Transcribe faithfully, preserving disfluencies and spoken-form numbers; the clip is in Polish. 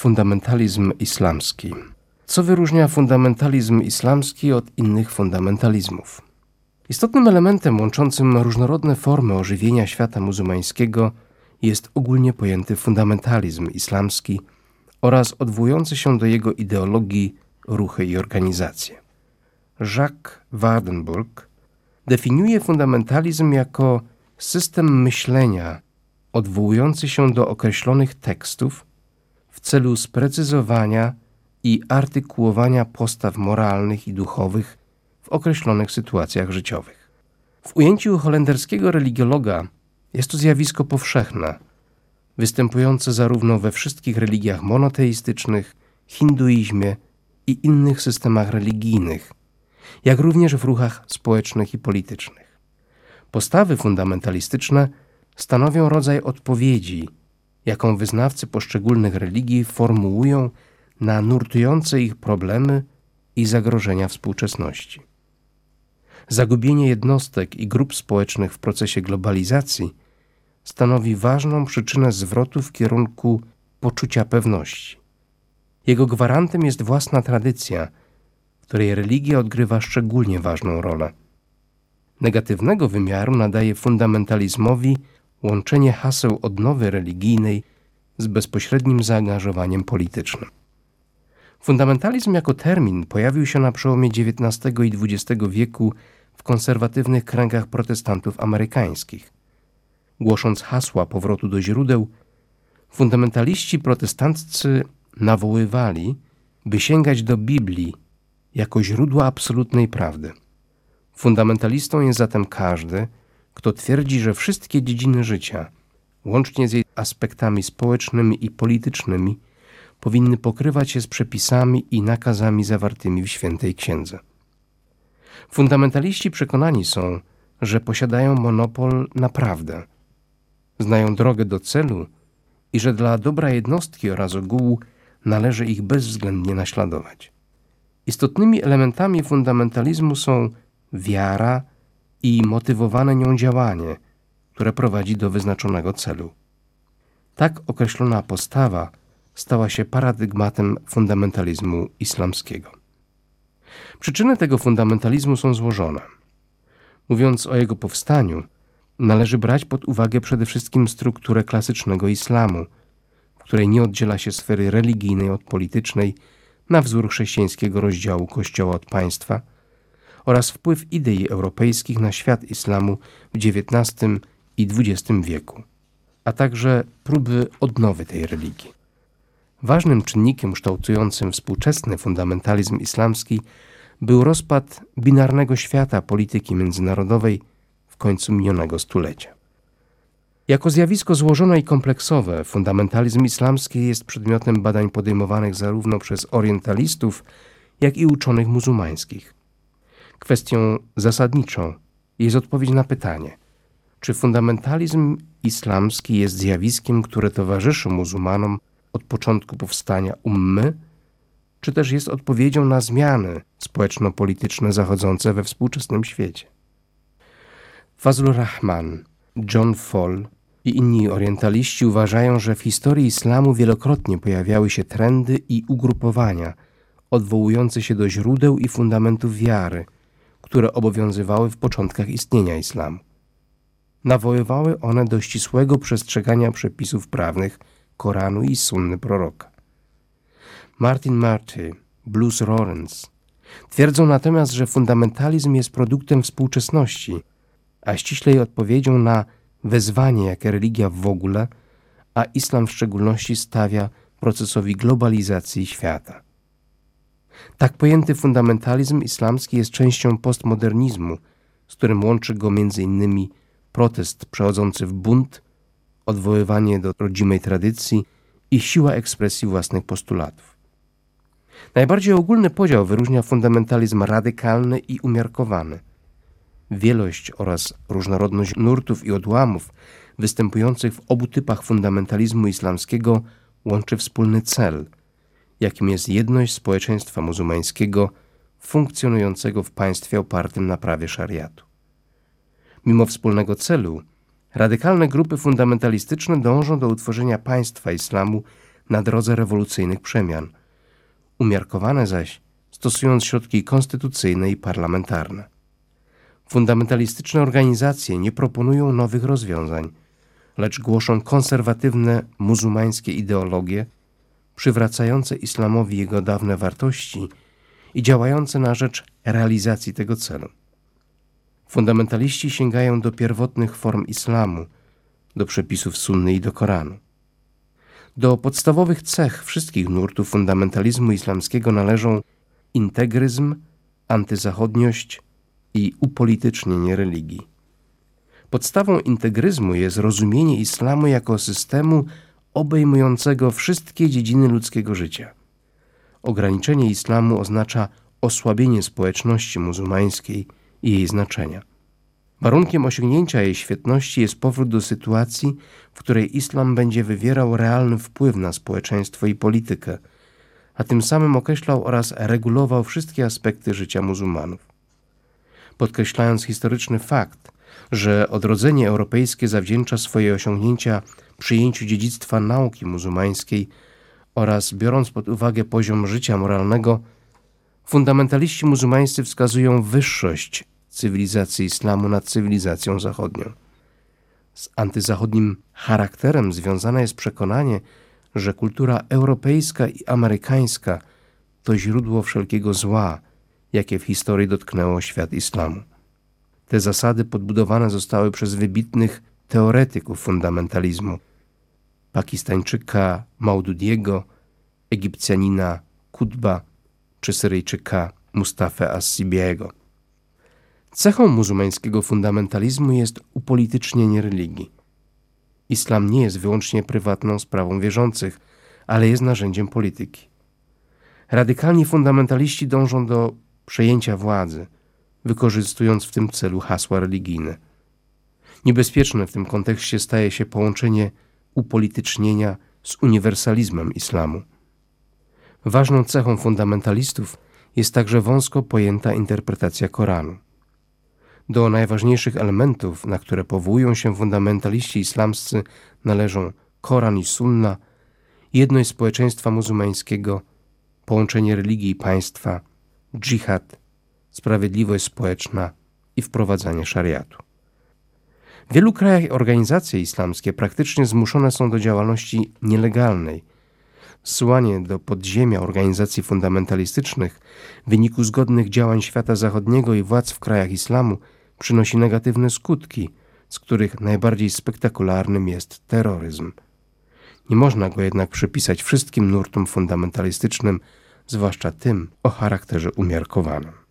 Fundamentalizm islamski. Co wyróżnia fundamentalizm islamski od innych fundamentalizmów? Istotnym elementem łączącym różnorodne formy ożywienia świata muzułmańskiego jest ogólnie pojęty fundamentalizm islamski oraz odwołujące się do jego ideologii ruchy i organizacje. Jacques Wardenburg definiuje fundamentalizm jako system myślenia odwołujący się do określonych tekstów w celu sprecyzowania i artykułowania postaw moralnych i duchowych w określonych sytuacjach życiowych. W ujęciu holenderskiego religiologa jest to zjawisko powszechne, występujące zarówno we wszystkich religiach monoteistycznych, hinduizmie i innych systemach religijnych, jak również w ruchach społecznych i politycznych. Postawy fundamentalistyczne stanowią rodzaj odpowiedzi, jaką wyznawcy poszczególnych religii formułują na nurtujące ich problemy i zagrożenia współczesności. Zagubienie jednostek i grup społecznych w procesie globalizacji stanowi ważną przyczynę zwrotu w kierunku poczucia pewności. Jego gwarantem jest własna tradycja, w której religia odgrywa szczególnie ważną rolę. Negatywnego wymiaru nadaje fundamentalizmowi łączenie haseł odnowy religijnej z bezpośrednim zaangażowaniem politycznym. Fundamentalizm jako termin pojawił się na przełomie dziewiętnastego i dwudziestego wieku w konserwatywnych kręgach protestantów amerykańskich. Głosząc hasła powrotu do źródeł, fundamentaliści protestanccy nawoływali, by sięgać do Biblii jako źródła absolutnej prawdy. Fundamentalistą jest zatem każdy, kto twierdzi, że wszystkie dziedziny życia, łącznie z jej aspektami społecznymi i politycznymi, powinny pokrywać się z przepisami i nakazami zawartymi w Świętej Księdze. Fundamentaliści przekonani są, że posiadają monopol na prawdę, znają drogę do celu i że dla dobra jednostki oraz ogółu należy ich bezwzględnie naśladować. Istotnymi elementami fundamentalizmu są wiara i motywowane nią działanie, które prowadzi do wyznaczonego celu. Tak określona postawa stała się paradygmatem fundamentalizmu islamskiego. Przyczyny tego fundamentalizmu są złożone. Mówiąc o jego powstaniu, należy brać pod uwagę przede wszystkim strukturę klasycznego islamu, w której nie oddziela się sfery religijnej od politycznej na wzór chrześcijańskiego rozdziału Kościoła od państwa oraz wpływ idei europejskich na świat islamu w dziewiętnastym i dwudziestym wieku, a także próby odnowy tej religii. Ważnym czynnikiem kształtującym współczesny fundamentalizm islamski był rozpad binarnego świata polityki międzynarodowej w końcu minionego stulecia. Jako zjawisko złożone i kompleksowe, fundamentalizm islamski jest przedmiotem badań podejmowanych zarówno przez orientalistów, jak i uczonych muzułmańskich. Kwestią zasadniczą jest odpowiedź na pytanie, czy fundamentalizm islamski jest zjawiskiem, które towarzyszy muzułmanom od początku powstania ummy, czy też jest odpowiedzią na zmiany społeczno-polityczne zachodzące we współczesnym świecie. Fazlur Rahman, John Fall i inni orientaliści uważają, że w historii islamu wielokrotnie pojawiały się trendy i ugrupowania odwołujące się do źródeł i fundamentów wiary, które obowiązywały w początkach istnienia islamu. Nawoływały one do ścisłego przestrzegania przepisów prawnych Koranu i Sunny proroka. Martin Marty, Bruce Lawrence twierdzą natomiast, że fundamentalizm jest produktem współczesności, a ściślej odpowiedzią na wezwanie, jakie religia w ogóle, a islam w szczególności stawia procesowi globalizacji świata. Tak pojęty fundamentalizm islamski jest częścią postmodernizmu, z którym łączy go między innymi protest przechodzący w bunt, odwoływanie do rodzimej tradycji i siła ekspresji własnych postulatów. Najbardziej ogólny podział wyróżnia fundamentalizm radykalny i umiarkowany. Wielość oraz różnorodność nurtów i odłamów występujących w obu typach fundamentalizmu islamskiego łączy wspólny cel, jakim jest jedność społeczeństwa muzułmańskiego funkcjonującego w państwie opartym na prawie szariatu. Mimo wspólnego celu, radykalne grupy fundamentalistyczne dążą do utworzenia państwa islamu na drodze rewolucyjnych przemian, umiarkowane zaś stosując środki konstytucyjne i parlamentarne. Fundamentalistyczne organizacje nie proponują nowych rozwiązań, lecz głoszą konserwatywne muzułmańskie ideologie, przywracające islamowi jego dawne wartości i działające na rzecz realizacji tego celu. Fundamentaliści sięgają do pierwotnych form islamu, do przepisów sunny i do Koranu. Do podstawowych cech wszystkich nurtów fundamentalizmu islamskiego należą integryzm, antyzachodniość i upolitycznienie religii. Podstawą integryzmu jest rozumienie islamu jako systemu obejmującego wszystkie dziedziny ludzkiego życia. Ograniczenie islamu oznacza osłabienie społeczności muzułmańskiej i jej znaczenia. Warunkiem osiągnięcia jej świetności jest powrót do sytuacji, w której islam będzie wywierał realny wpływ na społeczeństwo i politykę, a tym samym określał oraz regulował wszystkie aspekty życia muzułmanów. Podkreślając historyczny fakt, że odrodzenie europejskie zawdzięcza swoje osiągnięcia przyjęciu dziedzictwa nauki muzułmańskiej oraz biorąc pod uwagę poziom życia moralnego, fundamentaliści muzułmańscy wskazują wyższość cywilizacji islamu nad cywilizacją zachodnią. Z antyzachodnim charakterem związane jest przekonanie, że kultura europejska i amerykańska to źródło wszelkiego zła, jakie w historii dotknęło świat islamu. Te zasady podbudowane zostały przez wybitnych teoretyków fundamentalizmu: Pakistańczyka Maududiego, Egipcjanina Kutba czy Syryjczyka Mustafę As-Sibiego. Cechą muzułmańskiego fundamentalizmu jest upolitycznienie religii. Islam nie jest wyłącznie prywatną sprawą wierzących, ale jest narzędziem polityki. Radykalni fundamentaliści dążą do przejęcia władzy, wykorzystując w tym celu hasła religijne. Niebezpieczne w tym kontekście staje się połączenie upolitycznienia z uniwersalizmem islamu. Ważną cechą fundamentalistów jest także wąsko pojęta interpretacja Koranu. Do najważniejszych elementów, na które powołują się fundamentaliści islamscy, należą Koran i Sunna, jedność społeczeństwa muzułmańskiego, połączenie religii i państwa, dżihad, sprawiedliwość społeczna i wprowadzanie szariatu. W wielu krajach organizacje islamskie praktycznie zmuszone są do działalności nielegalnej. Zsyłanie do podziemia organizacji fundamentalistycznych w wyniku zgodnych działań świata zachodniego i władz w krajach islamu przynosi negatywne skutki, z których najbardziej spektakularnym jest terroryzm. Nie można go jednak przypisać wszystkim nurtom fundamentalistycznym, zwłaszcza tym o charakterze umiarkowanym.